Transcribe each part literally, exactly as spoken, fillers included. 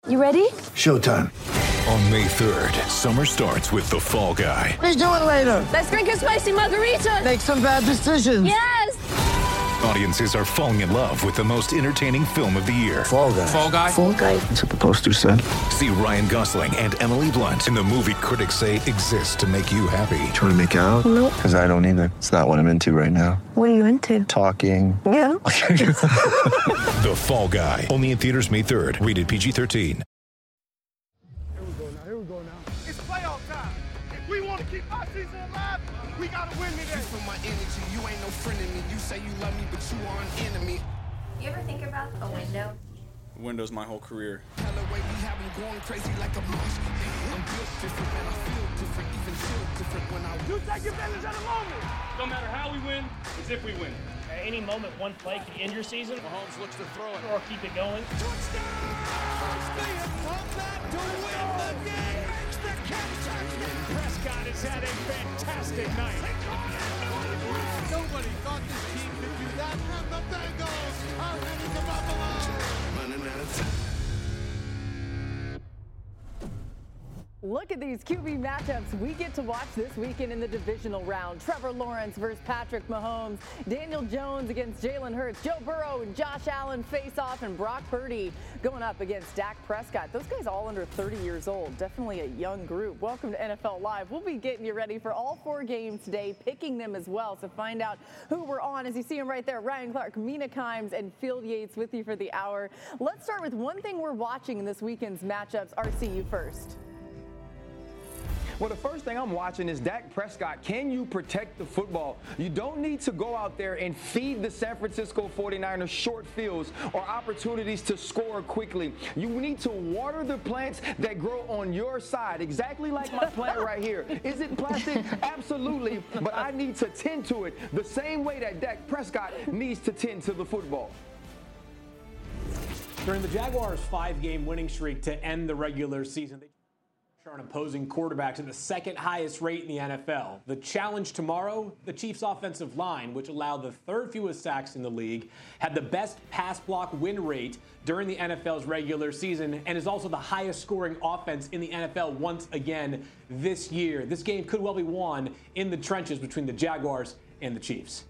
You ready? Showtime. On May third, summer starts with The Fall Guy. Let's do it later. Let's drink a spicy margarita. Make some bad decisions. Yes! Audiences are falling in love with the most entertaining film of the year. Fall Guy. Fall Guy? Fall Guy. That's what the poster said. See Ryan Gosling and Emily Blunt in the movie critics say exists to make you happy. Trying to make it out? Nope. Because I don't either. It's not what I'm into right now. What are you into? Talking. Yeah. The Fall Guy. Only in theaters May third. Rated P G thirteen. Keep my season alive, we gotta win today. You from my energy, you ain't no friend of me. You say you love me, but you are an enemy. You ever think about a window? Window's my whole career. Hell away, we have them going crazy like a mosh. I'm built different, man. I feel different, even feel different when I. You take advantage of the moment. No matter how we win, it's if we win. At any moment, one play could end your season. Mahomes looks to throw it. Or keep it going. Touchdown! They have come back to win the game. Makes the catch. Prescott has had a fantastic night. Nobody thought this team could do that. And the Bengals are heading to Buffalo. Running out of time. Look at these Q B matchups we get to watch this weekend in the divisional round. Trevor Lawrence versus Patrick Mahomes. Daniel Jones against Jalen Hurts. Joe Burrow and Josh Allen face off, and Brock Purdy going up against Dak Prescott. Those guys all under thirty years old. Definitely a young group. Welcome to N F L Live. We'll be getting you ready for all four games today, picking them as well. So find out who we're on as you see them right there. Ryan Clark, Mina Kimes, and Field Yates with you for the hour. Let's start with one thing we're watching in this weekend's matchups. R C, you first. Well, the first thing I'm watching is Dak Prescott. Can you protect the football? You don't need to go out there and feed the San Francisco forty-niners short fields or opportunities to score quickly. You need to water the plants that grow on your side, exactly like my plant right here. Is it plastic? Absolutely, but I need to tend to it the same way that Dak Prescott needs to tend to the football. During the Jaguars' five-game winning streak to end the regular season, they on opposing quarterbacks at the second highest rate in the N F L. The challenge tomorrow, the Chiefs' offensive line, which allowed the third fewest sacks in the league, had the best pass block win rate during the N F L's regular season, and is also the highest scoring offense in the N F L once again this year. This game could well be won in the trenches between the Jaguars and the Chiefs.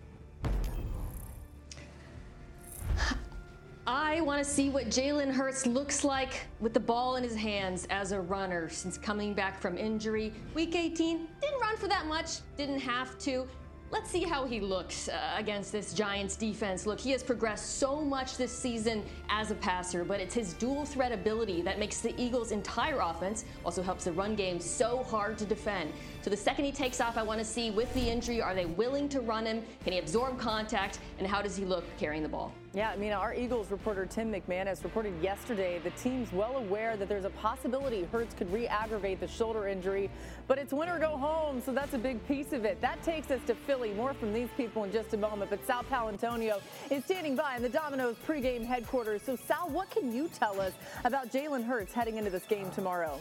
I want to see what Jalen Hurts looks like with the ball in his hands as a runner since coming back from injury. Week eighteen, didn't run for that much, didn't have to. Let's see how he looks uh, against this Giants defense. Look, he has progressed so much this season as a passer, but it's his dual threat ability that makes the Eagles' entire offense, also helps the run game so hard to defend. So the second he takes off, I want to see with the injury, are they willing to run him? Can he absorb contact? And how does he look carrying the ball? Yeah, I mean, our Eagles reporter Tim McManus reported yesterday the team's well aware that there's a possibility Hurts could re-aggravate the shoulder injury, but it's win or go home, so that's a big piece of it. That takes us to Philly. More from these people in just a moment, but Sal Paolantonio is standing by in the Domino's pregame headquarters. So, Sal, what can you tell us about Jalen Hurts heading into this game tomorrow?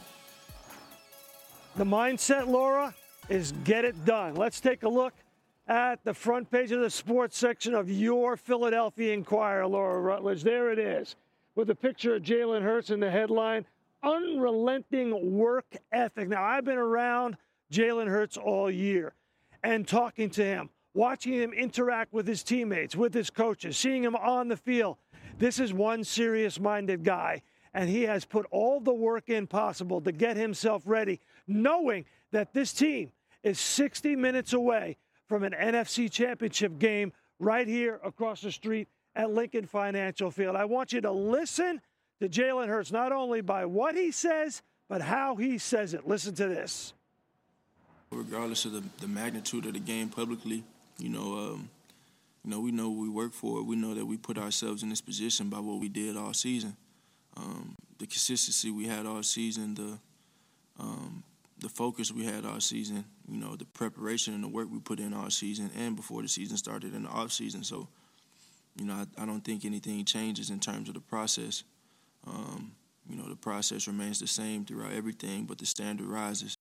The mindset, Laura, is get it done. Let's take a look at the front page of the sports section of your Philadelphia Inquirer, Laura Rutledge. There it is, with a picture of Jalen Hurts in the headline, unrelenting work ethic. Now, I've been around Jalen Hurts all year and talking to him, watching him interact with his teammates, with his coaches, seeing him on the field. This is one serious-minded guy, and he has put all the work in possible to get himself ready, knowing that this team is sixty minutes away from an N F C Championship game right here across the street at Lincoln Financial Field. I want you to listen to Jalen Hurts, not only by what he says, but how he says it. Listen to this. Regardless of the, the magnitude of the game publicly, you know, um, you know, we know what we work for. We know that we put ourselves in this position by what we did all season. Um, the consistency we had all season, the um, the focus we had all season, you know, the preparation and the work we put in all season and before the season started in the off season. So, you know, I, I don't think anything changes in terms of the process. Um, you know, the process remains the same throughout everything, but the standard rises.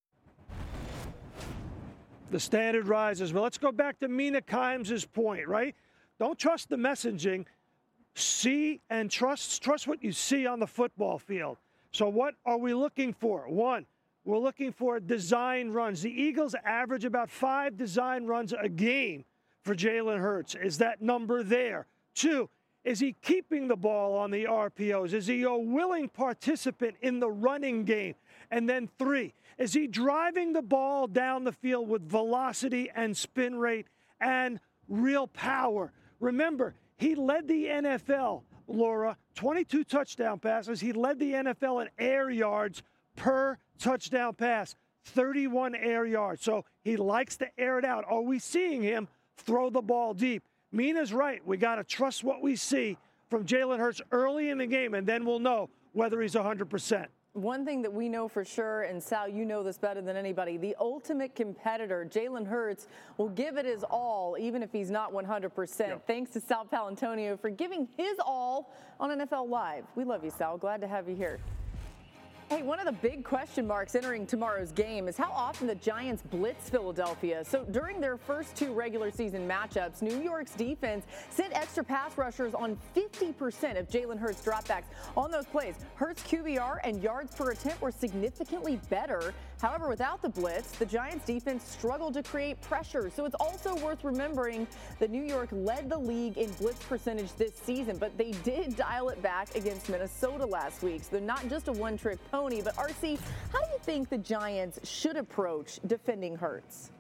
The standard rises. But let's go back to Mina Kimes' point, right? Don't trust the messaging. see and trust trust what you see on the football field. So what are we looking for? One, we're looking for design runs. The Eagles average about five design runs a game for Jalen Hurts. Is that number there? Two, is he keeping the ball on the R P Os? Is he a willing participant in the running game? And then three, is he driving the ball down the field with velocity and spin rate and real power? Remember, he led the N F L, Laura, twenty-two touchdown passes. He led the N F L in air yards per touchdown pass, thirty-one air yards. So he likes to air it out. Are we seeing him throw the ball deep? Mina's right. We got to trust what we see from Jalen Hurts early in the game, and then we'll know whether he's one hundred percent. One thing that we know for sure, and Sal, you know this better than anybody, the ultimate competitor, Jalen Hurts, will give it his all, even if he's not one hundred percent. Yep. Thanks to Sal Paolantonio for giving his all on N F L Live. We love you, Sal. Glad to have you here. Hey, one of the big question marks entering tomorrow's game is how often the Giants blitz Philadelphia. So during their first two regular season matchups, New York's defense sent extra pass rushers on fifty percent of Jalen Hurts' dropbacks. On those plays, Hurts' Q B R and yards per attempt were significantly better. However, without the blitz, the Giants defense struggled to create pressure. So it's also worth remembering that New York led the league in blitz percentage this season, but they did dial it back against Minnesota last week. So they're not just a one-trick pony. But, R C, how do you think the Giants should approach defending Hurts?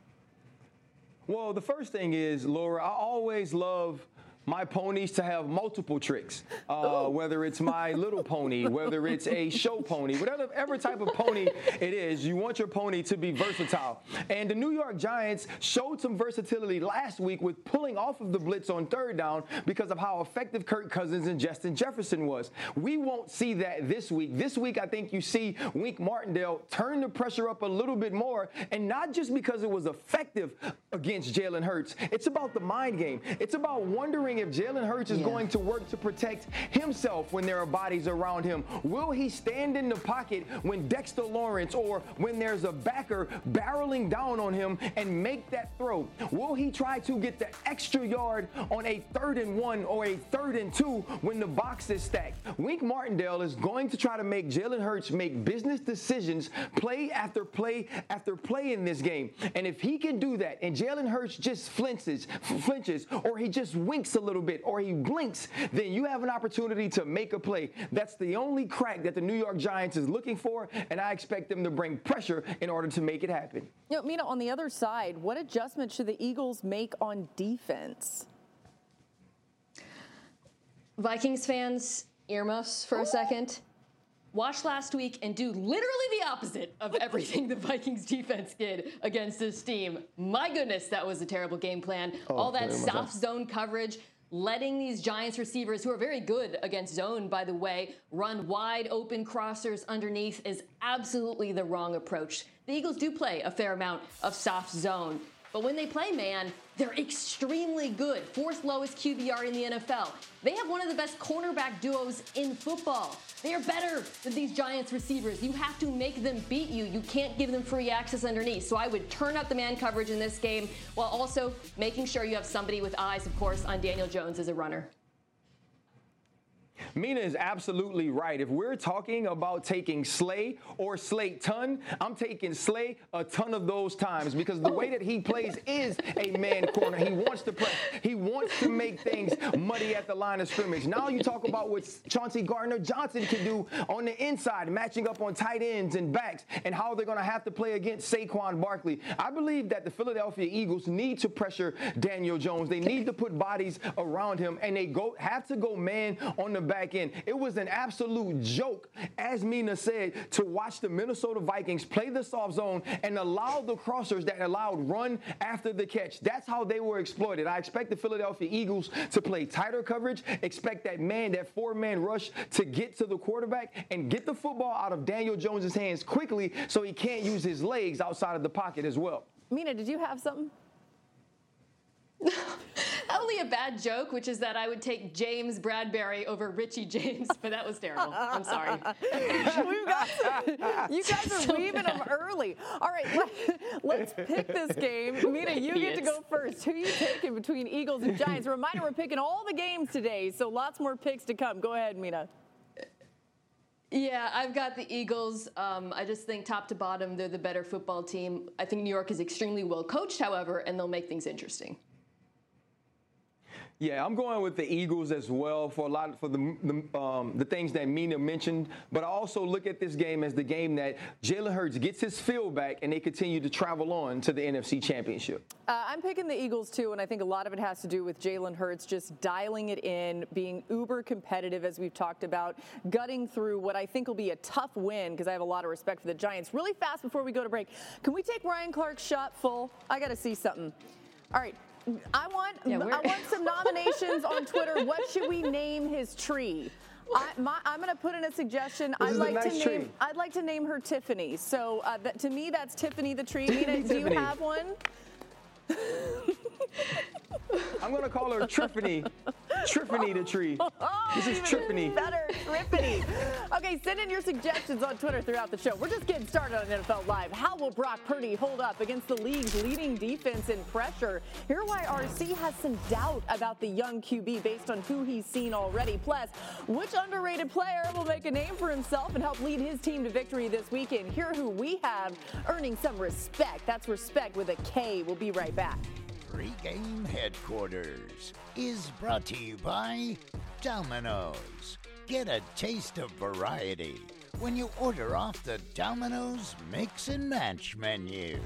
Well, the first thing is, Laura, I always love my ponies to have multiple tricks, uh, whether it's My Little Pony, whether it's a show pony, whatever, whatever type of pony it is, you want your pony to be versatile. And the New York Giants showed some versatility last week with pulling off of the blitz on third down because of how effective Kirk Cousins and Justin Jefferson was. We won't see that this week. This week, I think you see Wink Martindale turn the pressure up a little bit more, and not just because it was effective against Jalen Hurts. It's about the mind game. It's about wondering if Jalen Hurts is yeah. going to work to protect himself when there are bodies around him. Will he stand in the pocket when Dexter Lawrence or when there's a backer barreling down on him and make that throw? Will he try to get the extra yard on a third and one or a third and two when the box is stacked? Wink Martindale is going to try to make Jalen Hurts make business decisions play after play after play in this game. And if he can do that and Jalen Hurts just flinches, flinches or he just winks a little bit or he blinks, then you have an opportunity to make a play. That's the only crack that the New York Giants is looking for, and I expect them to bring pressure in order to make it happen. You know, Mina, on the other side, what adjustment should the Eagles make on defense? Vikings fans, earmuffs for a second. Watch last week and do literally the opposite of everything the Vikings defense did against this team. My goodness, that was a terrible game plan. Oh, All that soft zone coverage, letting these Giants receivers, who are very good against zone, by the way, run wide open crossers underneath is absolutely the wrong approach. The Eagles do play a fair amount of soft zone. But when they play man, they're extremely good. Fourth lowest Q B R in the N F L. They have one of the best cornerback duos in football. They are better than these Giants receivers. You have to make them beat you. You can't give them free access underneath. So I would turn up the man coverage in this game while also making sure you have somebody with eyes, of course, on Daniel Jones as a runner. Mina is absolutely right. If we're talking about taking Slay or Slayton, I'm taking Slay a ton of those times because the way that he plays is a man corner. He wants to press. He wants to make things muddy at the line of scrimmage. Now you talk about what Chauncey Gardner-Johnson can do on the inside, matching up on tight ends and backs, and how they're going to have to play against Saquon Barkley. I believe that the Philadelphia Eagles need to pressure Daniel Jones. They need to put bodies around him, and they go have to go man on the back end. It was an absolute joke, as Mina said, to watch the Minnesota Vikings play the soft zone and allow the crossers that allowed run after the catch. That's how they were exploited. I expect the Philadelphia Eagles to play tighter coverage, expect that man, that four-man rush to get to the quarterback and get the football out of Daniel Jones' hands quickly so he can't use his legs outside of the pocket as well. Mina, did you have something? That Probably a bad joke, which is that I would take James Bradberry over Richie James, but that was terrible. I'm sorry. We've got some, you guys are so leaving bad. them early. All right, let, let's pick this game. Mina, you get to go first. Who are you taking between Eagles and Giants? A reminder, we're picking all the games today, so lots more picks to come. Go ahead, Mina. Yeah, I've got the Eagles. Um, I just think top to bottom, they're the better football team. I think New York is extremely well coached, however, and they'll make things interesting. Yeah, I'm going with the Eagles as well for a lot for the the, um, the things that Mina mentioned. But I also look at this game as the game that Jalen Hurts gets his feel back and they continue to travel on to the N F C Championship. Uh, I'm picking the Eagles too, and I think a lot of it has to do with Jalen Hurts just dialing it in, being uber competitive as we've talked about, gutting through what I think will be a tough win because I have a lot of respect for the Giants. Really fast before we go to break, can we take Ryan Clark's shot full? I got to see something. All right. I want yeah, I want some nominations on Twitter. What should we name his tree? I, my, I'm going to put in a suggestion. This I'd is like a nice to name. tree. I'd like to name her Tiffany. So uh, that, to me, that's Tiffany the tree. Mina, do you have one? I'm going to call her Triffany. Triffany the tree. Oh, this is Triffany. Better, Triffany. Okay, send in your suggestions on Twitter throughout the show. We're just getting started on N F L Live. How will Brock Purdy hold up against the league's leading defense in pressure? Hear why R C has some doubt about the young Q B based on who he's seen already. Plus, which underrated player will make a name for himself and help lead his team to victory this weekend? Hear who we have earning some respect. That's respect with a K. We'll be right back. Pre-game headquarters is brought to you by Domino's. Get a taste of variety when you order off the Domino's Mix and Match menu.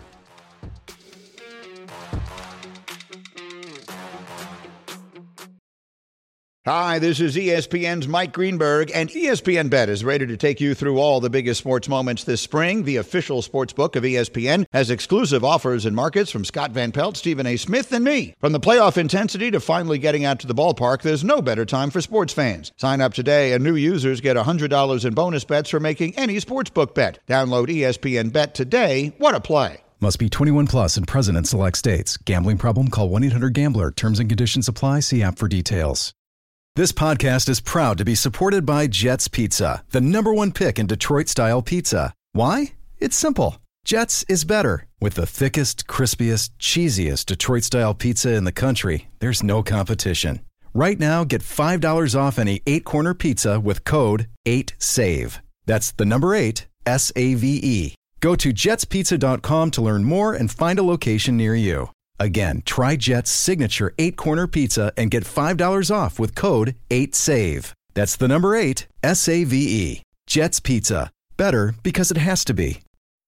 Hi, this is E S P N's Mike Greenberg, and E S P N Bet is ready to take you through all the biggest sports moments this spring. The official sports book of E S P N has exclusive offers and markets from Scott Van Pelt, Stephen A. Smith, and me. From the playoff intensity to finally getting out to the ballpark, there's no better time for sports fans. Sign up today, and new users get one hundred dollars in bonus bets for making any sportsbook bet. Download E S P N Bet today. What a play. Must be twenty-one plus and present in select states. Gambling problem? Call one eight hundred gambler. Terms and conditions apply. See app for details. This podcast is proud to be supported by Jets Pizza, the number one pick in Detroit-style pizza. Why? It's simple. Jets is better. With the thickest, crispiest, cheesiest Detroit-style pizza in the country, there's no competition. Right now, get five dollars off any eight-corner pizza with code eight save. That's the number eight, S A V E. Go to jets pizza dot com to learn more and find a location near you. Again, try Jet's signature eight-corner pizza and get five dollars off with code eight save. That's the number eight, S A V E. Jet's Pizza. Better because it has to be.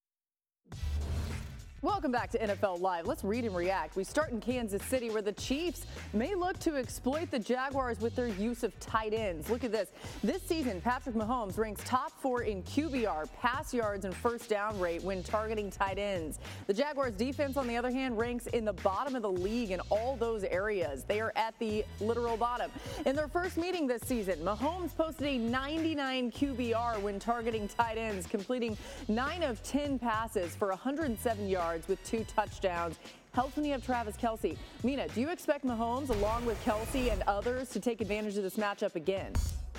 Welcome back to N F L Live. Let's read and react. We start in Kansas City, where the Chiefs may look to exploit the Jaguars with their use of tight ends. Look at this. This season, Patrick Mahomes ranks top four in Q B R, pass yards, and first down rate when targeting tight ends. The Jaguars defense, on the other hand, ranks in the bottom of the league in all those areas. They are at the literal bottom. In their first meeting this season, Mahomes posted a ninety-nine Q B R when targeting tight ends, completing nine of ten passes for one hundred seven yards with two touchdowns. Helps when you have Travis Kelce. Mina, do you expect Mahomes, along with Kelce and others, to take advantage of this matchup again?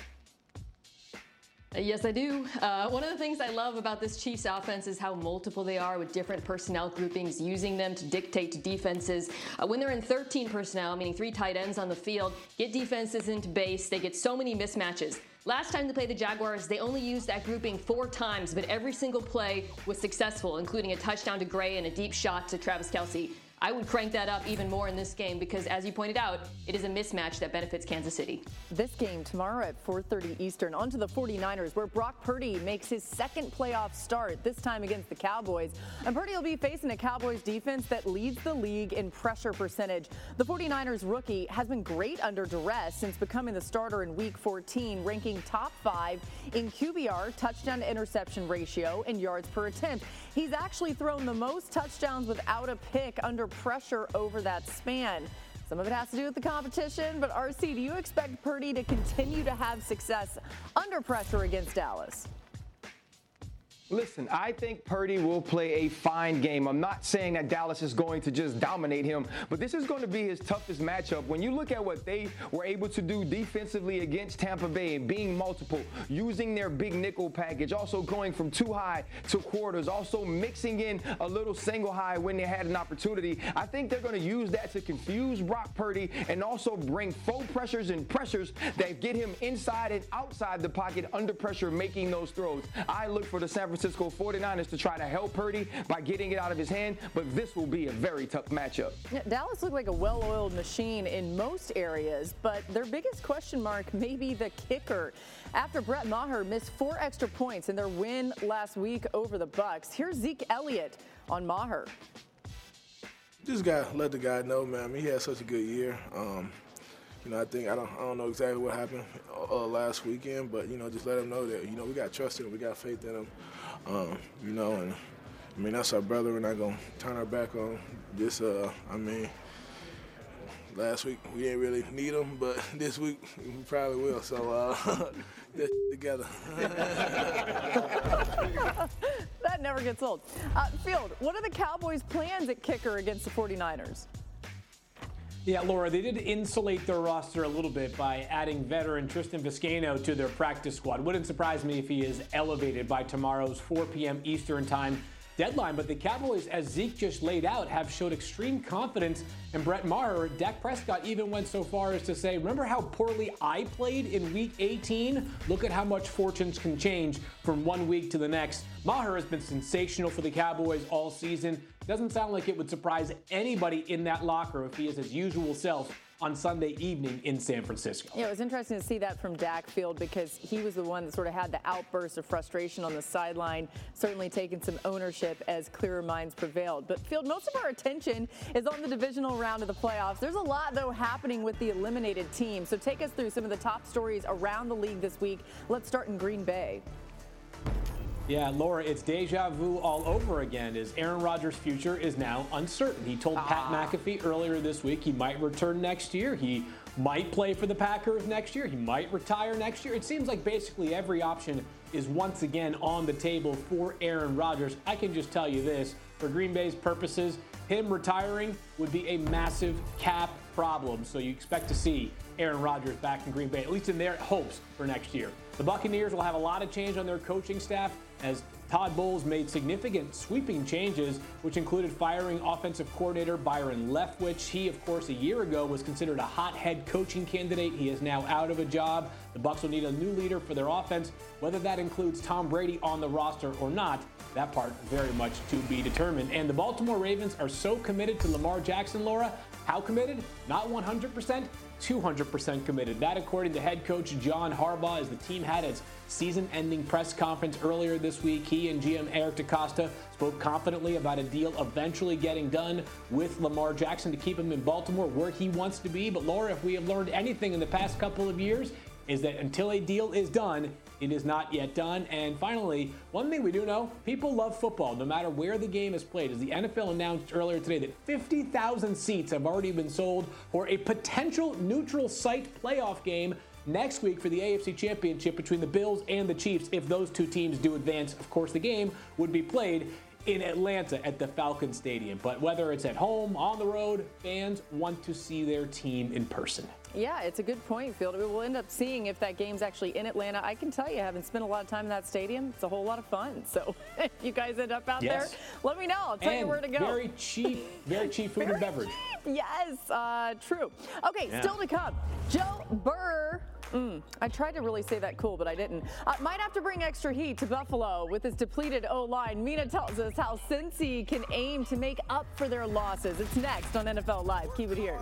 Yes, I do. Uh, one of the things I love about this Chiefs offense is how multiple they are with different personnel groupings, using them to dictate to defenses. Uh, when they're in thirteen personnel, meaning three tight ends on the field, get defenses into base, they get so many mismatches. Last time they played the Jaguars, they only used that grouping four times, but every single play was successful, including a touchdown to Gray and a deep shot to Travis Kelce. I would crank that up even more in this game because, as you pointed out, it is a mismatch that benefits Kansas City. This game tomorrow at four thirty Eastern. On to the forty-niners, where Brock Purdy makes his second playoff start, this time against the Cowboys. And Purdy will be facing a Cowboys defense that leads the league in pressure percentage. The forty-niners rookie has been great under duress since becoming the starter in Week fourteen, ranking top five in Q B R, touchdown to interception ratio, and yards per attempt. He's actually thrown the most touchdowns without a pick under pressure over that span. Some of it has to do with the competition, but R C, do you expect Purdy to continue to have success under pressure against Dallas? Listen, I think Purdy will play a fine game. I'm not saying that Dallas is going to just dominate him, but this is going to be his toughest matchup. When you look at what they were able to do defensively against Tampa Bay and being multiple, using their big nickel package, also going from two high to quarters, also mixing in a little single high when they had an opportunity, I think they're going to use that to confuse Brock Purdy and also bring faux pressures and pressures that get him inside and outside the pocket under pressure, making those throws. I look for the San Francisco Francisco forty-niners to try to help Purdy by getting it out of his hand, but this will be a very tough matchup. Yeah, Dallas looked like a well-oiled machine in most areas, but their biggest question mark may be the kicker. After Brett Maher missed four extra points in their win last week over the Bucs, here's Zeke Elliott on Maher. Just got to let the guy know, man. I mean, he had such a good year. Um, You know, I think I don't I don't know exactly what happened uh, last weekend, but you know, just let him know that you know we got trust in him, we got faith in him, um, you know, and I mean that's our brother. We're not gonna turn our back on this. Uh, I mean, last week we didn't really need him, but this week we probably will. So uh, get together. That never gets old. Uh, Field, what are the Cowboys' plans at kicker against the forty-niners? Yeah, Laura, they did insulate their roster a little bit by adding veteran Tristan Vizcaino to their practice squad. Wouldn't surprise me if he is elevated by tomorrow's four p.m. Eastern time deadline. But the Cowboys, as Zeke just laid out, have showed extreme confidence in Brett Maher. Dak Prescott even went so far as to say, remember how poorly I played in week eighteen? Look at how much fortunes can change from one week to the next. Maher has been sensational for the Cowboys all season. Doesn't sound like it would surprise anybody in that locker if he is his usual self on Sunday evening in San Francisco. Yeah, it was interesting to see that from Dak, Field, because he was the one that sort of had the outburst of frustration on the sideline, certainly taking some ownership as clearer minds prevailed. But, Field, most of our attention is on the divisional round of the playoffs. There's a lot, though, happening with the eliminated teams. So take us through some of the top stories around the league this week. Let's start in Green Bay. Yeah, Laura, it's deja vu all over again as Aaron Rodgers' future is now uncertain. He told ah. Pat McAfee earlier this week he might return next year. He might play for the Packers next year. He might retire next year. It seems like basically every option is once again on the table for Aaron Rodgers. I can just tell you this, for Green Bay's purposes, him retiring would be a massive cap problem. So you expect to see Aaron Rodgers back in Green Bay, at least in their hopes for next year. The Buccaneers will have a lot of change on their coaching staff as Todd Bowles made significant sweeping changes, which included firing offensive coordinator Byron Leftwich. He, of course, a year ago was considered a hot head coaching candidate. He is now out of a job. The Bucs will need a new leader for their offense. Whether that includes Tom Brady on the roster or not, that part very much to be determined. And the Baltimore Ravens are so committed to Lamar Jackson, Laura. How committed? Not one hundred percent, two hundred percent committed. That, according to head coach John Harbaugh, as the team had its season-ending press conference earlier this week. He and G M Eric DeCosta spoke confidently about a deal eventually getting done with Lamar Jackson to keep him in Baltimore where he wants to be. But, Laura, if we have learned anything in the past couple of years, is that until a deal is done, it is not yet done. And finally, one thing we do know, people love football, no matter where the game is played. As the N F L announced earlier today that fifty thousand seats have already been sold for a potential neutral site playoff game next week for the A F C Championship between the Bills and the Chiefs. If those two teams do advance, of course, the game would be played in Atlanta at the Falcon Stadium. But whether it's at home, on the road, fans want to see their team in person. Yeah, it's a good point, Field. We'll end up seeing if that game's actually in Atlanta. I can tell you, having spent a lot of time in that stadium, it's a whole lot of fun. So if you guys end up out yes. there, let me know. I'll tell and you where to go. Very cheap, very cheap food very and beverage. Cheap. Yes, uh, true. Okay, yeah. still to come. Joe Burr. Mm, I tried to really say that cool, but I didn't. Uh, might have to bring extra heat to Buffalo with his depleted O-line. Mina tells us how Cincy can aim to make up for their losses. It's next on N F L Live. Keep it here.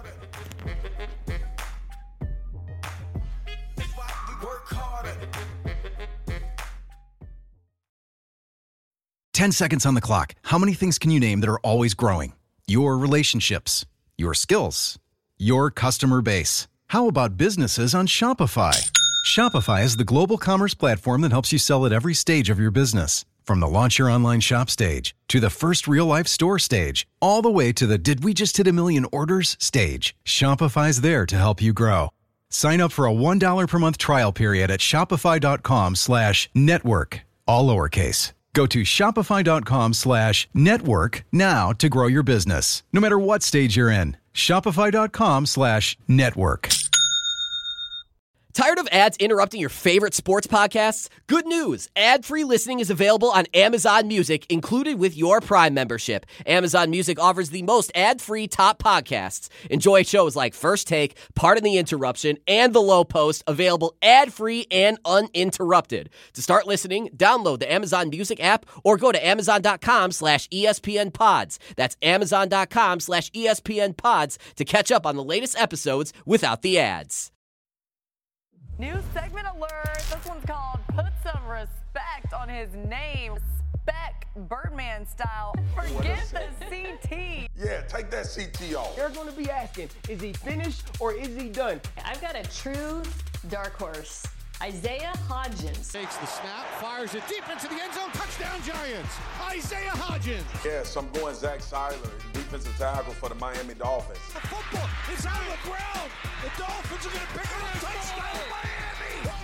ten seconds on the clock. How many things can you name that are always growing? Your relationships, your skills, your customer base. How about businesses on Shopify? Shopify is the global commerce platform that helps you sell at every stage of your business. From the launch your online shop stage, to the first real-life store stage, all the way to the did we just hit a million orders stage. Shopify's there to help you grow. Sign up for a one dollar per month trial period at shopify.com slash network, all lowercase. Go to shopify.com slash network now to grow your business, no matter what stage you're in. Shopify.com slash network. Tired of ads interrupting your favorite sports podcasts? Good news! Ad-free listening is available on Amazon Music, included with your Prime membership. Amazon Music offers the most ad-free top podcasts. Enjoy shows like First Take, Pardon the Interruption, and The Low Post, available ad-free and uninterrupted. To start listening, download the Amazon Music app or go to amazon.com slash ESPN pods. That's amazon.com slash ESPN pods to catch up on the latest episodes without the ads. New segment alert. This one's called Put Some Respect on His Name. Respect Birdman style. Forget the C T. Yeah, take that C T off. They're going to be asking, is he finished or is he done? I've got a true dark horse. Isaiah Hodgins. Takes the snap, fires it deep into the end zone. Touchdown Giants. Isaiah Hodgins. Yes, I'm going Zach Seiler, defensive tackle for the Miami Dolphins. The football is out of the ground. The Dolphins are going to pick up a touchdown, Miami.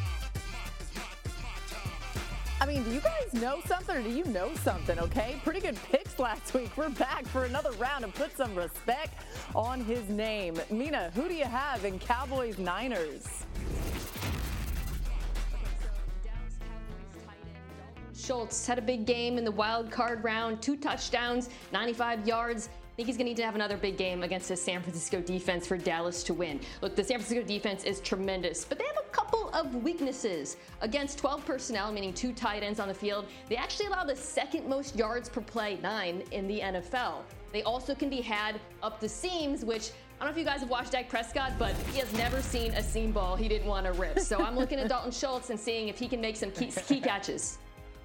I mean, do you guys know something or do you know something, okay? Pretty good picks last week. We're back for another round and put some respect on his name. Mina, who do you have in Cowboys Niners? Schultz had a big game in the wild card round, two touchdowns, ninety-five yards. I think he's going to need to have another big game against the San Francisco defense for Dallas to win. Look, the San Francisco defense is tremendous, but they have a couple of weaknesses. Against twelve personnel, meaning two tight ends on the field, they actually allow the second most yards per play, nine, in the N F L. They also can be had up the seams, which I don't know if you guys have watched Dak Prescott, but he has never seen a seam ball he didn't want to rip. So I'm looking at Dalton Schultz and seeing if he can make some key, key catches.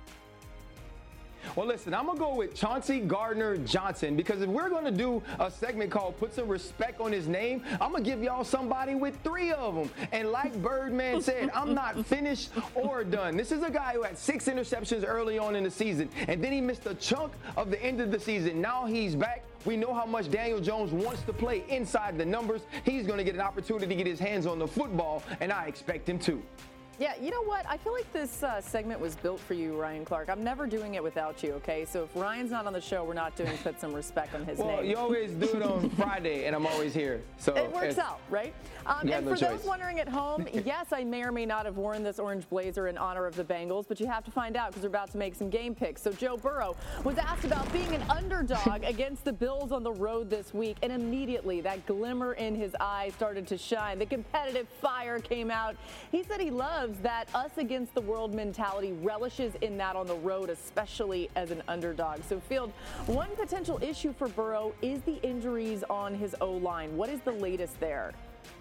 Well, listen, I'm going to go with Chauncey Gardner-Johnson because if we're going to do a segment called Put Some Respect on His Name, I'm going to give y'all somebody with three of them. And like Birdman said, I'm not finished or done. This is a guy who had six interceptions early on in the season, and then he missed a chunk of the end of the season. Now he's back. We know how much Daniel Jones wants to play inside the numbers. He's going to get an opportunity to get his hands on the football, and I expect him to. Yeah, you know what? I feel like this uh, segment was built for you, Ryan Clark. I'm never doing it without you, okay? So if Ryan's not on the show, we're not doing Put Some Respect on his well, name. Well, you always do it on Friday, and I'm always here. So it works out, right? Um, and no for choice. those wondering at home, yes, I may or may not have worn this orange blazer in honor of the Bengals, but you have to find out because we're about to make some game picks. So Joe Burrow was asked about being an underdog against the Bills on the road this week, and immediately that glimmer in his eye started to shine. The competitive fire came out. He said he loves that us against the world mentality, relishes in that on the road, especially as an underdog. So, Field, one potential issue for Burrow is the injuries on his O-line. What is the latest there?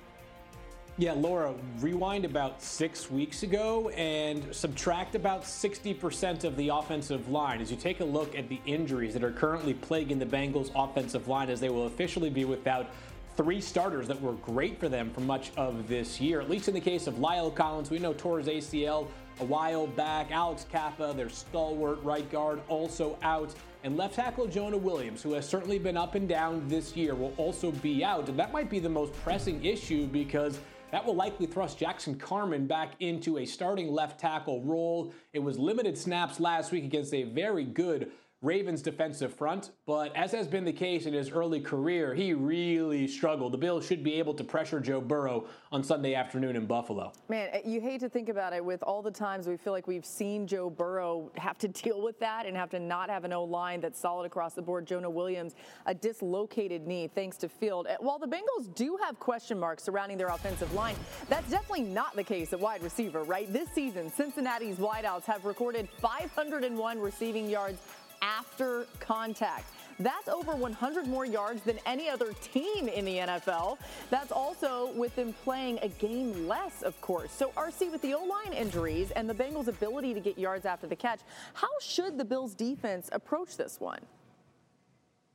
Yeah, Laura, rewind about six weeks ago and subtract about sixty percent of the offensive line as you take a look at the injuries that are currently plaguing the Bengals offensive line, as they will officially be without three starters that were great for them for much of this year. At least in the case of Lyle Collins, we know tore his A C L a while back. Alex Kappa, their stalwart right guard, also out. And left tackle Jonah Williams, who has certainly been up and down this year, will also be out. And that might be the most pressing issue because that will likely thrust Jackson Carman back into a starting left tackle role. It was limited snaps last week against a very good Ravens defensive front, but as has been the case in his early career, he really struggled. The Bills should be able to pressure Joe Burrow on Sunday afternoon in Buffalo. Man, you hate to think about it with all the times we feel like we've seen Joe Burrow have to deal with that and have to not have an O-line that's solid across the board. Jonah Williams, a dislocated knee thanks to Field. While the Bengals do have question marks surrounding their offensive line, that's definitely not the case at wide receiver, right? This season, Cincinnati's wideouts have recorded five hundred one receiving yards after contact. That's over one hundred more yards than any other team in the N F L. That's also with them playing a game less, of course. So, R C, with the O-line injuries and the Bengals' ability to get yards after the catch, how should the Bills' defense approach this one?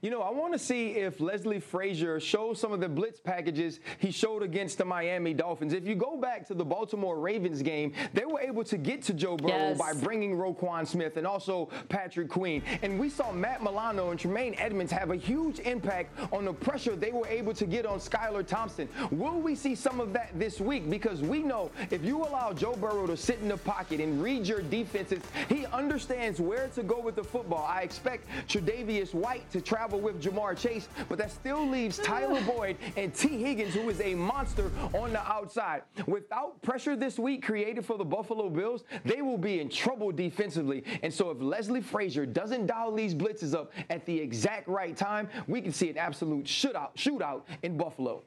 You know, I want to see if Leslie Frazier shows some of the blitz packages he showed against the Miami Dolphins. If you go back to the Baltimore Ravens game, they were able to get to Joe Burrow Yes. by bringing Roquan Smith and also Patrick Queen. And we saw Matt Milano and Tremaine Edmonds have a huge impact on the pressure they were able to get on Skylar Thompson. Will we see some of that this week? Because we know if you allow Joe Burrow to sit in the pocket and read your defenses, he understands where to go with the football. I expect Tre'Davious White to travel with Jamar Chase, but that still leaves Tyler Boyd and T. Higgins, who is a monster on the outside. Without pressure this week created for the Buffalo Bills, they will be in trouble defensively. And so if Leslie Frazier doesn't dial these blitzes up at the exact right time, we can see an absolute shootout, shootout in Buffalo.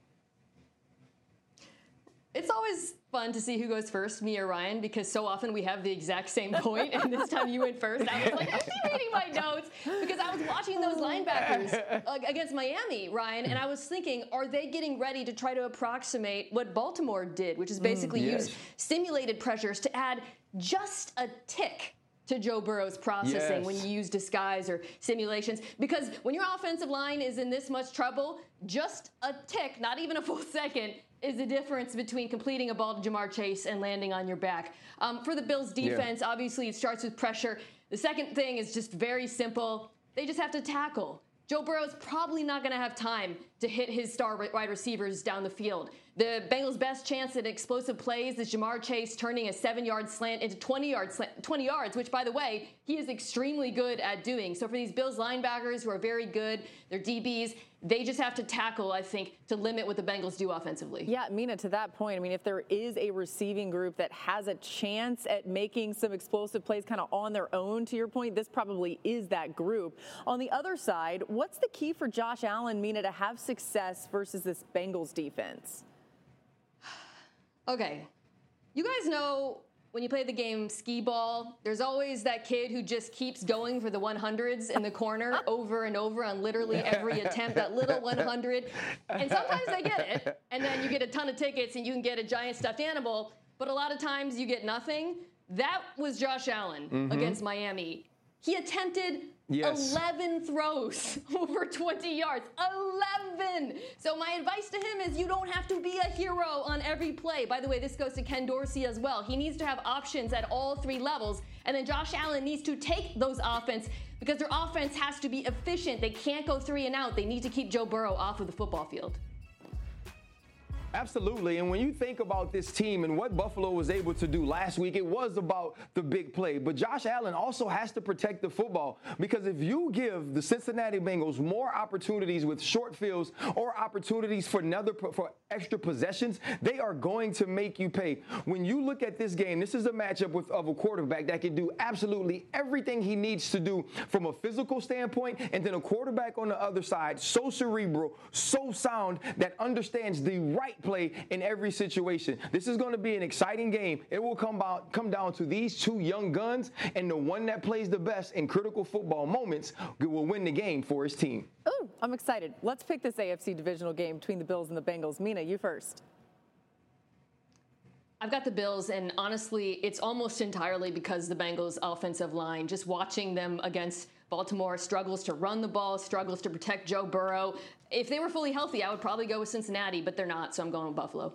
It's always fun to see who goes first, me or Ryan, because so often we have the exact same point, and this time you went first. I was like, I'm still reading my notes because I was watching those linebackers uh, against Miami, Ryan, and I was thinking, are they getting ready to try to approximate what Baltimore did, which is basically mm, yes. use simulated pressures to add just a tick to Joe Burrow's processing yes. when you use disguise or simulations. Because when your offensive line is in this much trouble, just a tick, not even a full second, is the difference between completing a ball to Jamar Chase and landing on your back. Um, for the Bills defense, yeah. obviously it starts with pressure. The second thing is just very simple. They just have to tackle. Joe Burrow's probably not going to have time to hit his star wide receivers down the field. The Bengals' best chance at explosive plays is Jamar Chase turning a seven-yard slant into twenty-yard slant, twenty yards, which, by the way, he is extremely good at doing. So for these Bills linebackers who are very good, they're D Bs, they just have to tackle, I think, to limit what the Bengals do offensively. Yeah, Mina, to that point, I mean, if there is a receiving group that has a chance at making some explosive plays kind of on their own, to your point, this probably is that group. On the other side, what's the key for Josh Allen, Mina, to have success versus this Bengals defense? Okay, you guys know when you play the game skee ball, there's always that kid who just keeps going for the one hundreds in the corner over and over on literally every attempt, that little one hundred. And sometimes they get it, and then you get a ton of tickets and you can get a giant stuffed animal, but a lot of times you get nothing. That was Josh Allen mm-hmm. against Miami. He attempted yes. eleven throws over twenty yards. eleven! So my advice to him is you don't have to be a hero on every play. By the way, this goes to Ken Dorsey as well. He needs to have options at all three levels. And then Josh Allen needs to take those offense because their offense has to be efficient. They can't go three and out. They need to keep Joe Burrow off of the football field. Absolutely. And when you think about this team and what Buffalo was able to do last week, it was about the big play. But Josh Allen also has to protect the football, because if you give the Cincinnati Bengals more opportunities with short fields or opportunities for another for extra possessions, they are going to make you pay. When you look at this game, this is a matchup with of a quarterback that can do absolutely everything he needs to do from a physical standpoint, and then a quarterback on the other side so cerebral, so sound, that understands the right play in every situation. This is going to be an exciting game. It will come out, come down to these two young guns, and the one that plays the best in critical football moments will win the game for his team. Ooh, I'm excited. Let's pick this A F C divisional game between the Bills and the Bengals. Mina, you first. I've got the Bills, and honestly, it's almost entirely because the Bengals' offensive line, just watching them against Baltimore, struggles to run the ball, struggles to protect Joe Burrow. If they were fully healthy, I would probably go with Cincinnati, but they're not, so I'm going with Buffalo.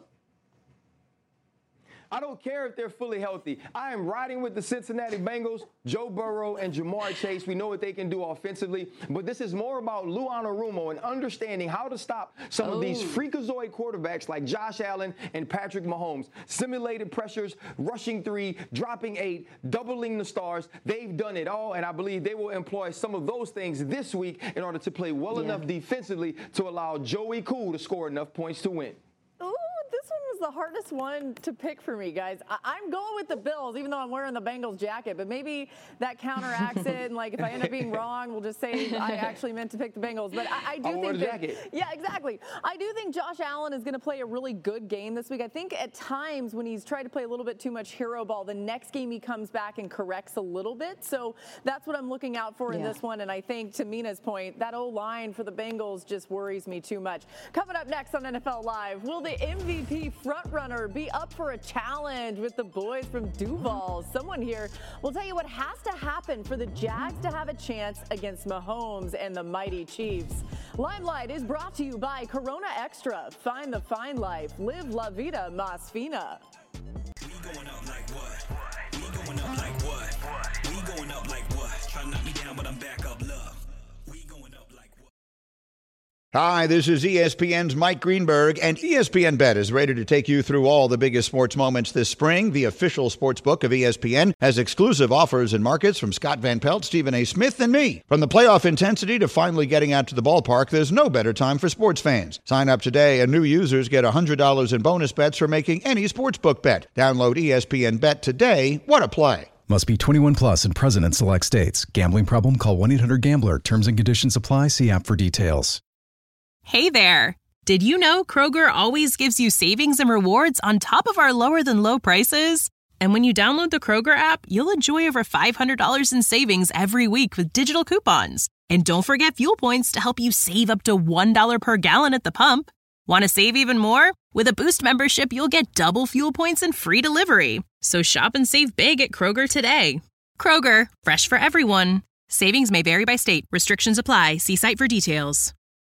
I don't care if they're fully healthy. I am riding with the Cincinnati Bengals, Joe Burrow and Jamar Chase. We know what they can do offensively, but this is more about Lou Anarumo and understanding how to stop some oh. of these freakazoid quarterbacks like Josh Allen and Patrick Mahomes. Simulated pressures, rushing three, dropping eight, doubling the stars. They've done it all, and I believe they will employ some of those things this week in order to play well yeah. enough defensively to allow Joey Cool to score enough points to win. Ooh, this one was the hardest one to pick for me, guys. I- I'm going with the Bills, even though I'm wearing the Bengals jacket, but maybe that counteracts it, and like if I end up being wrong, we'll just say I actually meant to pick the Bengals. But I, I do I think a that, jacket. yeah, exactly. I do think Josh Allen is going to play a really good game this week. I think at times when he's tried to play a little bit too much hero ball, the next game he comes back and corrects a little bit. So that's what I'm looking out for in yeah. this one. And I think, to Mina's point, that O-line for the Bengals just worries me too much. Coming up next on N F L Live, will the M V P free frontrunner be up for a challenge with the boys from Duval? Someone here will tell you what has to happen for the Jags to have a chance against Mahomes and the mighty Chiefs. Limelight is brought to you by Corona Extra. Find the fine life. Live La Vida Más Fina. We going up like what? We going up like what? We going up like what? Try to knock me down, but I'm back up, love. We going up like what? Hi, this is E S P N's Mike Greenberg, and E S P N Bet is ready to take you through all the biggest sports moments this spring. The official sports book of E S P N has exclusive offers and markets from Scott Van Pelt, Stephen A. Smith, and me. From the playoff intensity to finally getting out to the ballpark, there's no better time for sports fans. Sign up today, and new users get one hundred dollars in bonus bets for making any sportsbook bet. Download E S P N Bet today. What a play. Must be twenty-one plus and present in select states. Gambling problem? Call one eight hundred gambler. Terms and conditions apply. See app for details. Hey there. Did you know Kroger always gives you savings and rewards on top of our lower than low prices? And when you download the Kroger app, you'll enjoy over five hundred dollars in savings every week with digital coupons. And don't forget fuel points to help you save up to one dollar per gallon at the pump. Want to save even more? With a Boost membership, you'll get double fuel points and free delivery. So shop and save big at Kroger today. Kroger, fresh for everyone. Savings may vary by state. Restrictions apply. See site for details.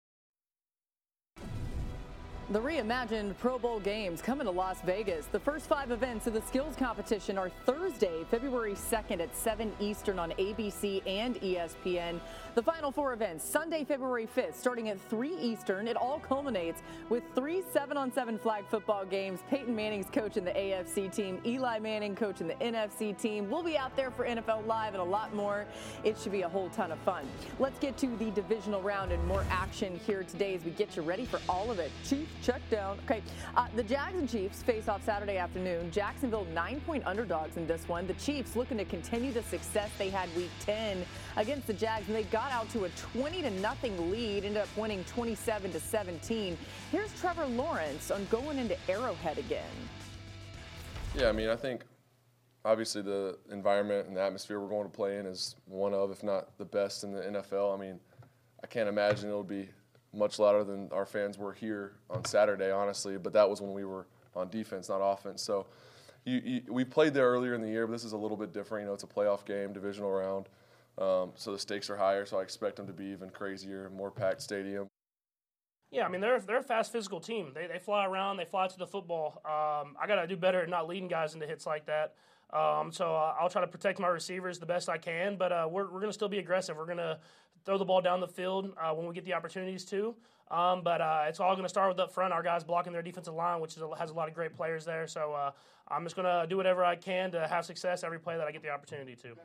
The reimagined Pro Bowl games coming to Las Vegas. The first five events of the skills competition are Thursday, February second at seven Eastern on A B C and E S P N. The final four events, Sunday, February fifth, starting at three Eastern. It all culminates with three seven on seven flag football games. Peyton Manning's coaching the A F C team, Eli Manning coaching the N F C team. We'll be out there for N F L Live and a lot more. It should be a whole ton of fun. Let's get to the divisional round and more action here today as we get you ready for all of it. Chief check down. Okay, uh, the Jags and Chiefs face off Saturday afternoon. Jacksonville nine-point underdogs in this one. The Chiefs looking to continue the success they had week ten against the Jags, and they got out to a twenty to nothing lead, ended up winning twenty-seven to seventeen. Here's Trevor Lawrence on going into Arrowhead again. Yeah, I mean, I think obviously the environment and the atmosphere we're going to play in is one of, if not the best in the N F L. I mean, I can't imagine it'll be much louder than our fans were here on Saturday, honestly, but that was when we were on defense, not offense. So you, you, we played there earlier in the year, but this is a little bit different. You know, it's a playoff game, divisional round, um, so the stakes are higher, so I expect them to be even crazier, more packed stadium. Yeah, I mean, they're, they're a fast physical team. They they fly around, they fly to the football. Um, I got to do better at not leading guys into hits like that. Um, so uh, I'll try to protect my receivers the best I can, but uh, we're, we're going to still be aggressive. We're going to throw the ball down the field uh, when we get the opportunities to. Um, but uh, it's all going to start with up front, our guys blocking their defensive line, which is a, has a lot of great players there. So uh, I'm just going to do whatever I can to have success every play that I get the opportunity to.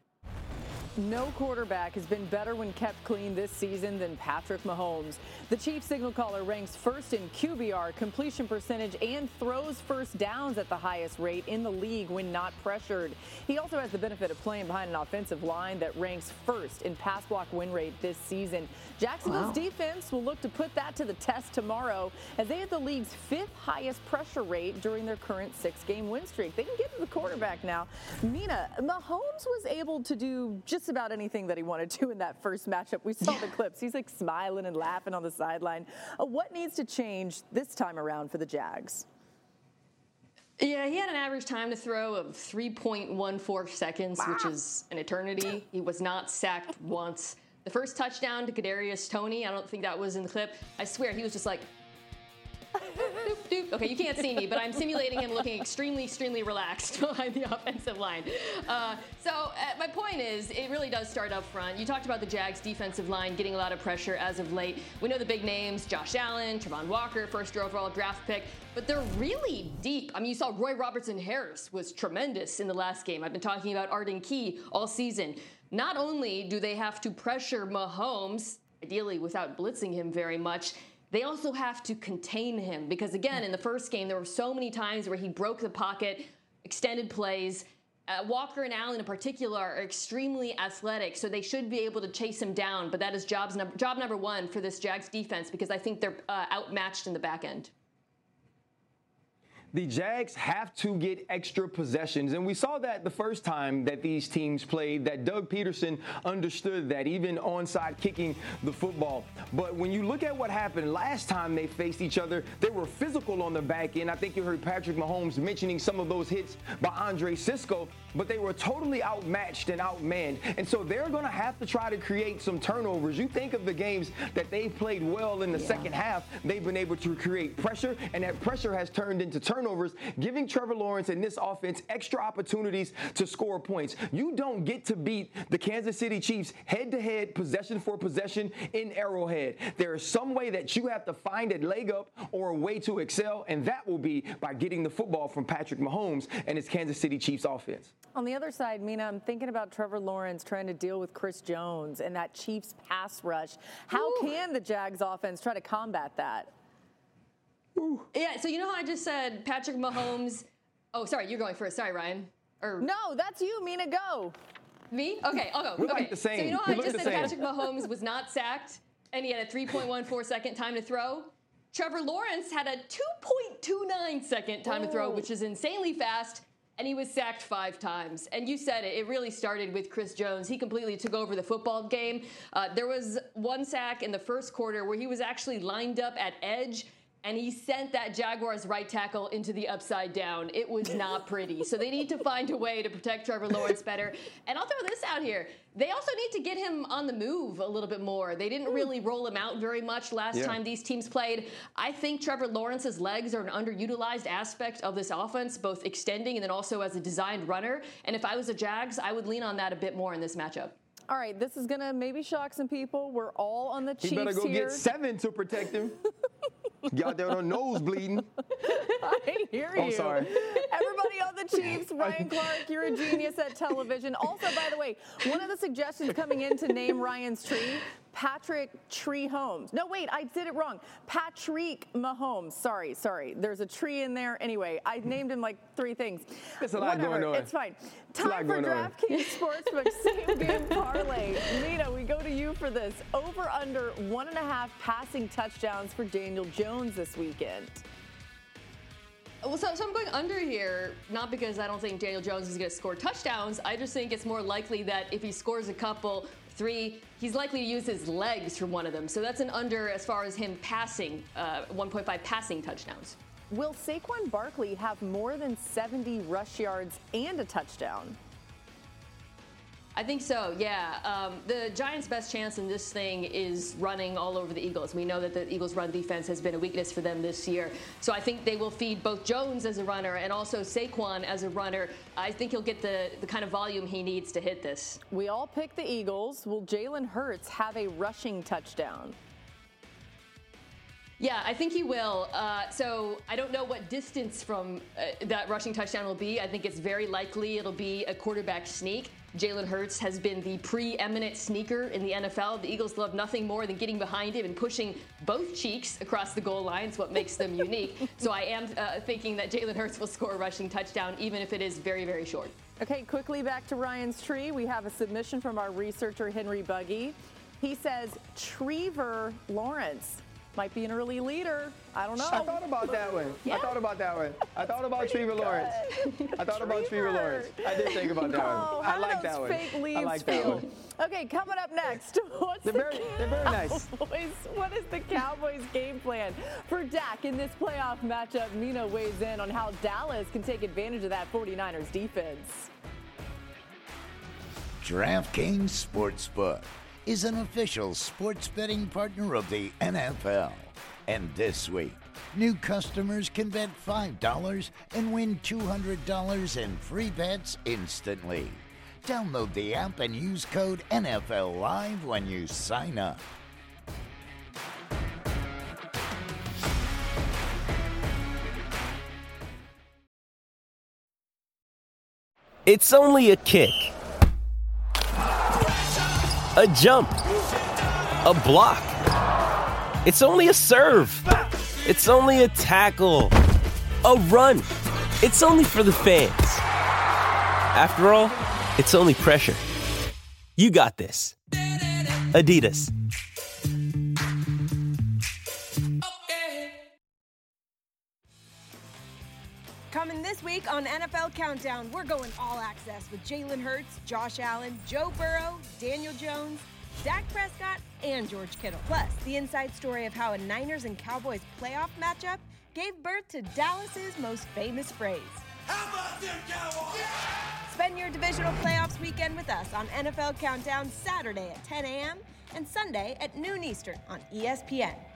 No quarterback has been better when kept clean this season than Patrick Mahomes. The Chiefs signal caller ranks first in Q B R, completion percentage, and throws first downs at the highest rate in the league when not pressured. He also has the benefit of playing behind an offensive line that ranks first in pass block win rate this season. Jacksonville's wow. defense will look to put that to the test tomorrow as they have the league's fifth highest pressure rate during their current six-game win streak. They can get to the quarterback now. Mina, Mahomes was able to do just about anything that he wanted to in that first matchup. We saw the clips. He's like smiling and laughing on the sideline. Uh, what needs to change this time around for the Jags? Yeah, he had an average time to throw of three point one four seconds, wow. which is an eternity. He was not sacked once. The first touchdown to Kadarius Toney, I don't think that was in the clip. I swear he was just like, doop, doop. Okay, you can't see me, but I'm simulating him looking extremely, extremely relaxed behind the offensive line. Uh, so uh, my point is, it really does start up front. You talked about the Jags' defensive line getting a lot of pressure as of late. We know the big names, Josh Allen, Travon Walker, first overall draft pick, but they're really deep. I mean, you saw Roy Robertson-Harris was tremendous in the last game. I've been talking about Arden Key all season. Not only do they have to pressure Mahomes, ideally without blitzing him very much, they also have to contain him because, again, in the first game, there were so many times where he broke the pocket, extended plays. Uh, Walker and Allen in particular are extremely athletic, so they should be able to chase him down. But that is jobs num- job number one for this Jags defense because I think they're uh, outmatched in the back end. The Jags have to get extra possessions, and we saw that the first time that these teams played, that Doug Peterson understood that, even onside kicking the football. But when you look at what happened last time they faced each other, they were physical on the back end. I think you heard Patrick Mahomes mentioning some of those hits by Andre Cisco, but they were totally outmatched and outmanned. And so they're going to have to try to create some turnovers. You think of the games that they've played well in the yeah. second half, they've been able to create pressure, and that pressure has turned into turnovers. Turnovers, giving Trevor Lawrence and this offense extra opportunities to score points. You don't get to beat the Kansas City Chiefs head-to-head, possession for possession in Arrowhead. There is some way that you have to find a leg up or a way to excel, and that will be by getting the football from Patrick Mahomes and his Kansas City Chiefs offense. On the other side, Mina, I'm thinking about Trevor Lawrence trying to deal with Chris Jones and that Chiefs pass rush. How Ooh. can the Jags offense try to combat that? Ooh. Yeah, so you know how I just said Patrick Mahomes. Oh, sorry, you're going first. Sorry, Ryan. Or no, that's you, Mina. Go. Me? Okay, I'll go. We okay. look the same. So you know how we I just said Patrick Mahomes was not sacked, and he had a three point one four second time to throw? Trevor Lawrence had a two point two nine second time Ooh. to throw, which is insanely fast, and he was sacked five times. And you said it, it really started with Chris Jones. He completely took over the football game. Uh, there was one sack in the first quarter where he was actually lined up at edge, and he sent that Jaguars right tackle into the upside down. It was not pretty. So they need to find a way to protect Trevor Lawrence better. And I'll throw this out here. They also need to get him on the move a little bit more. They didn't really roll him out very much last yeah. time these teams played. I think Trevor Lawrence's legs are an underutilized aspect of this offense, both extending and then also as a designed runner. And if I was a Jags, I would lean on that a bit more in this matchup. All right, this is going to maybe shock some people. We're all on the Chiefs here. He better go here. get seven to protect him. Y'all there on nose bleeding. I hear you. I'm sorry. Everybody on the Chiefs, Ryan Clark, you're a genius at television. Also, by the way, one of the suggestions coming in to name Ryan's tree, Patrick Tree Holmes. No, wait, I did it wrong. Patrick Mahomes. Sorry, sorry. There's a tree in there. Anyway, I named him like three things. There's a lot Whatever. going on. It's fine. Time for DraftKings Sportsbook Same Game Parlay. Mina, we go to you for this. Over under one and a half passing touchdowns for Daniel Jones this weekend. Well, so, so I'm going under here, not because I don't think Daniel Jones is going to score touchdowns. I just think it's more likely that if he scores a couple, three, he's likely to use his legs for one of them. So that's an under as far as him passing, uh, one point five passing touchdowns. Will Saquon Barkley have more than seventy rush yards and a touchdown? I think so, yeah. Um, the Giants' best chance in this thing is running all over the Eagles. We know that the Eagles' run defense has been a weakness for them this year. So I think they will feed both Jones as a runner and also Saquon as a runner. I think he'll get the, the kind of volume he needs to hit this. We all pick the Eagles. Will Jalen Hurts have a rushing touchdown? Yeah, I think he will. Uh, so I don't know what distance from uh, that rushing touchdown will be. I think it's very likely it'll be a quarterback sneak. Jalen Hurts has been the preeminent sneaker in the N F L. The Eagles love nothing more than getting behind him and pushing both cheeks across the goal line. It's what makes them unique. So I am uh, thinking that Jalen Hurts will score a rushing touchdown, even if it is very, very short. Okay, quickly back to Ryan's tree. We have a submission from our researcher, Henry Buggy. He says Trevor Lawrence might be an early leader. I don't know. I thought about that one. Yeah. I thought about that one. I thought about Trevor Lawrence. I thought about Trevor Lawrence. I did think about that oh, one. I like that one. Fake leaves I like that feel? one. Okay, coming up next. What's they're the very, they're very nice. Cowboys? What is the Cowboys' game plan for Dak in this playoff matchup? Mina weighs in on how Dallas can take advantage of that forty-niners defense. DraftKings Sportsbook is an official sports betting partner of the N F L. And this week, new customers can bet five dollars and win two hundred dollars in free bets instantly. Download the app and use code N F L Live when you sign up. It's only a kick, a jump, a block. It's only a serve. It's only a tackle, a run. It's only for the fans. After all, it's only pressure. You got this. Adidas. week on N F L Countdown, we're going all access with Jalen Hurts, Josh Allen, Joe Burrow, Daniel Jones, Dak Prescott, and George Kittle. Plus, the inside story of how a Niners and Cowboys playoff matchup gave birth to Dallas's most famous phrase. How about them Cowboys? Yeah! Spend your divisional playoffs weekend with us on N F L Countdown Saturday at ten a.m. and Sunday at noon Eastern on E S P N.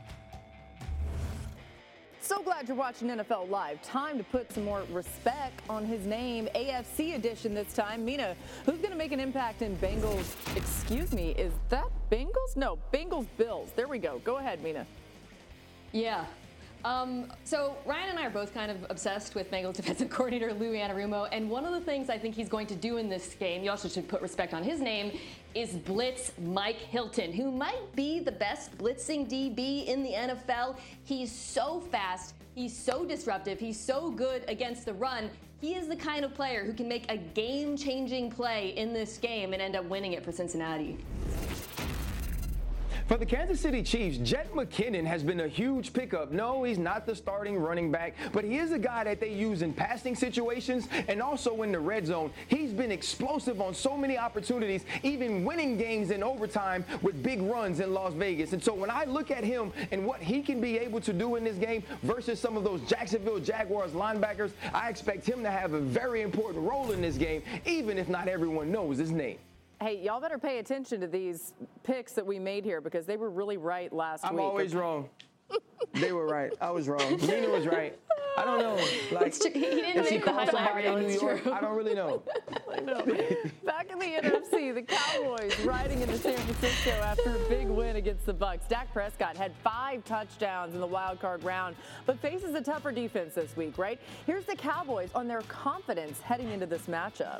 So glad you're watching N F L Live. Time to put some more respect on his name. A F C edition this time. Mina, who's going to make an impact in Bengals? Excuse me, is that Bengals? No, Bengals Bills. There we go. Go ahead, Mina. Yeah. Um, so Ryan and I are both kind of obsessed with Bengals defensive coordinator Lou Anarumo, and one of the things I think he's going to do in this game, you also should put respect on his name, is blitz Mike Hilton, who might be the best blitzing D B in the N F L. He's so fast, he's so disruptive, he's so good against the run. He is the kind of player who can make a game-changing play in this game and end up winning it for Cincinnati. For the Kansas City Chiefs, Jet McKinnon has been a huge pickup. No, he's not the starting running back, but he is a guy that they use in passing situations and also in the red zone. He's been explosive on so many opportunities, even winning games in overtime with big runs in Las Vegas. And so when I look at him and what he can be able to do in this game versus some of those Jacksonville Jaguars linebackers, I expect him to have a very important role in this game, even if not everyone knows his name. Hey, y'all better pay attention to these picks that we made here because they were really right last I'm week. I'm always wrong. They were right. I was wrong. Nina was right. I don't know. Like, he didn't if she make the called somebody in New It's York, true. I don't really know. I know. Back in the N F C, the Cowboys riding into San Francisco after a big win against the Bucs. Dak Prescott had five touchdowns in the wild card round, but faces a tougher defense this week, right? Here's the Cowboys on their confidence heading into this matchup.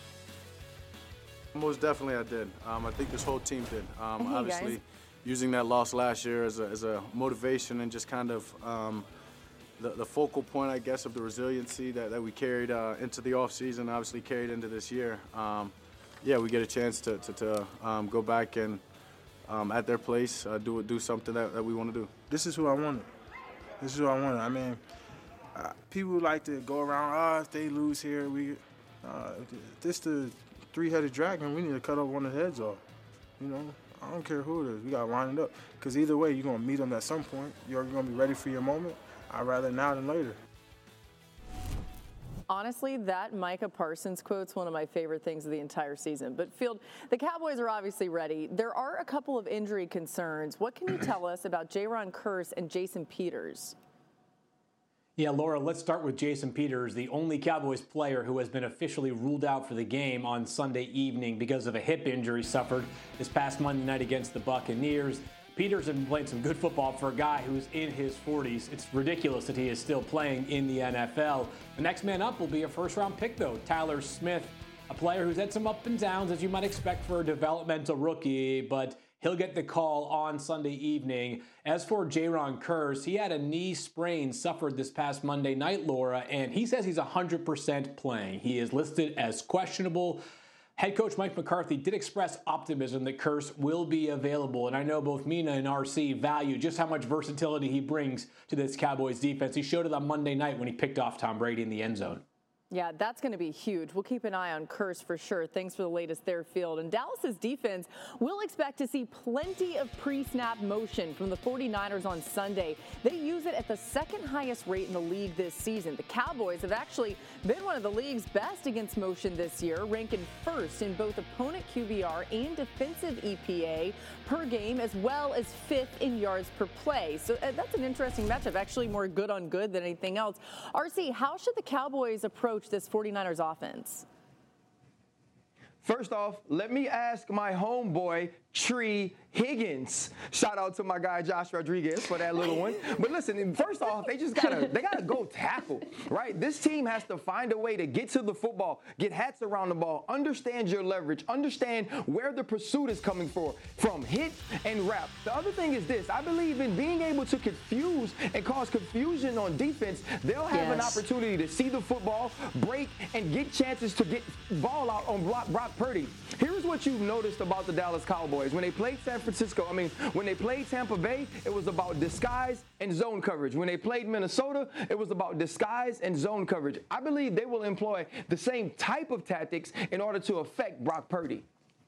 Most definitely I did. Um, I think this whole team did. Um, Hey, obviously, guys. using that loss last year as a, as a motivation and just kind of um, the, the focal point, I guess, of the resiliency that, that we carried uh, into the offseason, obviously carried into this year. Um, yeah, we get a chance to, to, to um, go back and, um, at their place, uh, do do something that, that we want to do. This is who I wanted. This is who I wanted. I mean, uh, people like to go around, ah, if they lose here, we, uh, this the three-headed dragon, we need to cut off one of the heads off. You know, I don't care who it is. We got to line it up. Because either way, you're going to meet them at some point. You're going to be ready for your moment. I'd rather now than later. Honestly, that Micah Parsons quote's one of my favorite things of the entire season. But, Field, the Cowboys are obviously ready. There are a couple of injury concerns. What can you tell us about Jayron Kearse and Jason Peters? Yeah, Laura, let's start with Jason Peters, the only Cowboys player who has been officially ruled out for the game on Sunday evening because of a hip injury suffered this past Monday night against the Buccaneers. Peters has been playing some good football for a guy who's in his forties. It's ridiculous that he is still playing in the N F L. The next man up will be a first-round pick, though, Tyler Smith, a player who's had some up and downs, as you might expect for a developmental rookie, but he'll get the call on Sunday evening. As for Jayron Kearse, he had a knee sprain suffered this past Monday night, Laura, and he says he's one hundred percent playing. He is listed as questionable. Head coach Mike McCarthy did express optimism that Kearse will be available, and I know both Mina and R C value just how much versatility he brings to this Cowboys defense. He showed it on Monday night when he picked off Tom Brady in the end zone. Yeah, that's going to be huge. We'll keep an eye on Kearse for sure. Thanks for the latest there, Field. And Dallas's defense will expect to see plenty of pre-snap motion from the forty-niners on Sunday. They use it at the second highest rate in the league this season. The Cowboys have actually been one of the league's best against motion this year, ranking first in both opponent Q B R and defensive E P A per game, as well as fifth in yards per play. So uh, that's an interesting matchup, actually more good on good than anything else. R C, how should the Cowboys approach this forty-niners offense? First off, let me ask my homeboy, Tree Higgins. Shout out to my guy Josh Rodriguez for that little one. But listen, first off, they just gotta they gotta go tackle, right? This team has to find a way to get to the football, get hats around the ball, understand your leverage, understand where the pursuit is coming for, from hit and wrap. The other thing is this: I believe in being able to confuse and cause confusion on defense. They'll have yes. an opportunity to see the football, break, and get chances to get ball out on Brock Purdy. Here's what you've noticed about the Dallas Cowboys. Cowboys. When they played San Francisco, I mean, when they played Tampa Bay, it was about disguise and zone coverage. When they played Minnesota, it was about disguise and zone coverage. I believe they will employ the same type of tactics in order to affect Brock Purdy.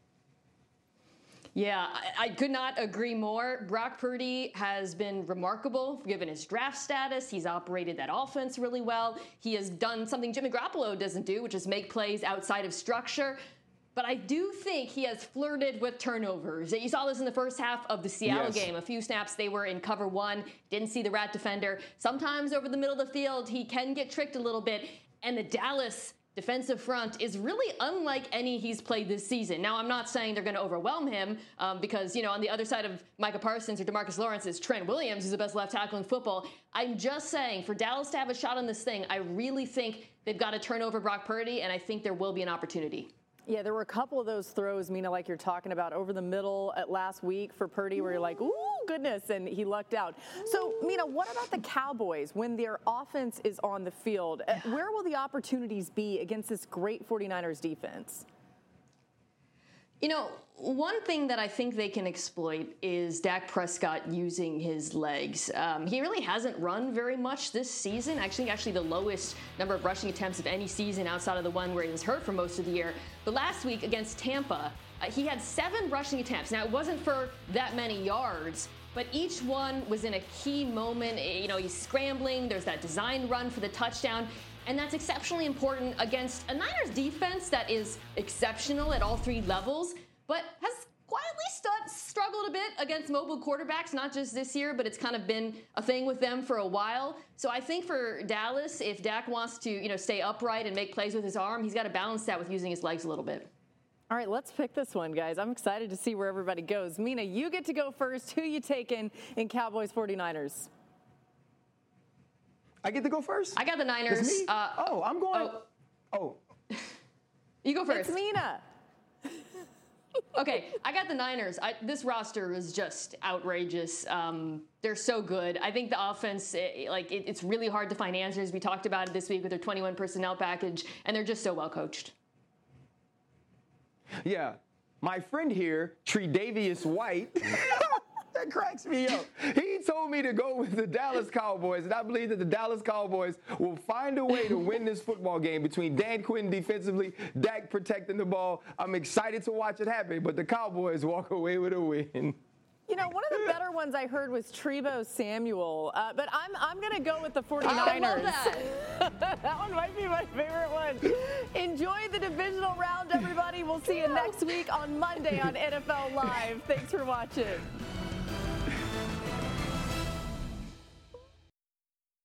Yeah, I, I could not agree more. Brock Purdy has been remarkable given his draft status. He's operated that offense really well. He has done something Jimmy Garoppolo doesn't do, which is make plays outside of structure. But I do think he has flirted with turnovers. You saw this in the first half of the Seattle Yes. game. A few snaps, they were in cover one, didn't see the rat defender. Sometimes over the middle of the field, he can get tricked a little bit. And the Dallas defensive front is really unlike any he's played this season. Now, I'm not saying they're going to overwhelm him um, because, you know, on the other side of Micah Parsons or DeMarcus Lawrence is Trent Williams, who's the best left tackle in football. I'm just saying, for Dallas to have a shot on this thing, I really think they've got to turn over Brock Purdy, and I think there will be an opportunity. Yeah, there were a couple of those throws, Mina, like you're talking about, over the middle at last week for Purdy, where you're like, ooh, goodness, and he lucked out. So, Mina, what about the Cowboys when their offense is on the field? Uh, Where will the opportunities be against this great forty-niners defense? You know, one thing that I think they can exploit is Dak Prescott using his legs. Um, he really hasn't run very much this season. Actually, actually the lowest number of rushing attempts of any season outside of the one where he was hurt for most of the year. But last week against Tampa, uh, he had seven rushing attempts. Now, it wasn't for that many yards, but each one was in a key moment. You know, he's scrambling. There's that design run for the touchdown. And that's exceptionally important against a Niners defense that is exceptional at all three levels, but has quietly stu- struggled a bit against mobile quarterbacks, not just this year, but it's kind of been a thing with them for a while. So I think for Dallas, if Dak wants to, you know, stay upright and make plays with his arm, he's got to balance that with using his legs a little bit. All right, let's pick this one, guys. I'm excited to see where everybody goes. Mina, you get to go first. Who you taking in Cowboys forty-niners? I get to go first? I got the Niners. It's me? Uh, oh, I'm going. Oh. oh. You go first. It's Mina. Okay, I got the Niners. I, this roster is just outrageous. Um, they're so good. I think the offense, it, like it, it's really hard to find answers. We talked about it this week with their twenty-one personnel package, and they're just so well coached. Yeah, my friend here, Tre'Davious White, that cracks me up. He told me to go with the Dallas Cowboys, and I believe that the Dallas Cowboys will find a way to win this football game between Dan Quinn defensively, Dak protecting the ball. I'm excited to watch it happen, but the Cowboys walk away with a win. You know, one of the better ones I heard was Trevo Samuel, uh, but I'm I'm going to go with the forty-niners. I love that. That one might be my favorite one. Enjoy the divisional round, everybody. We'll see you next week on Monday on N F L Live. Thanks for watching.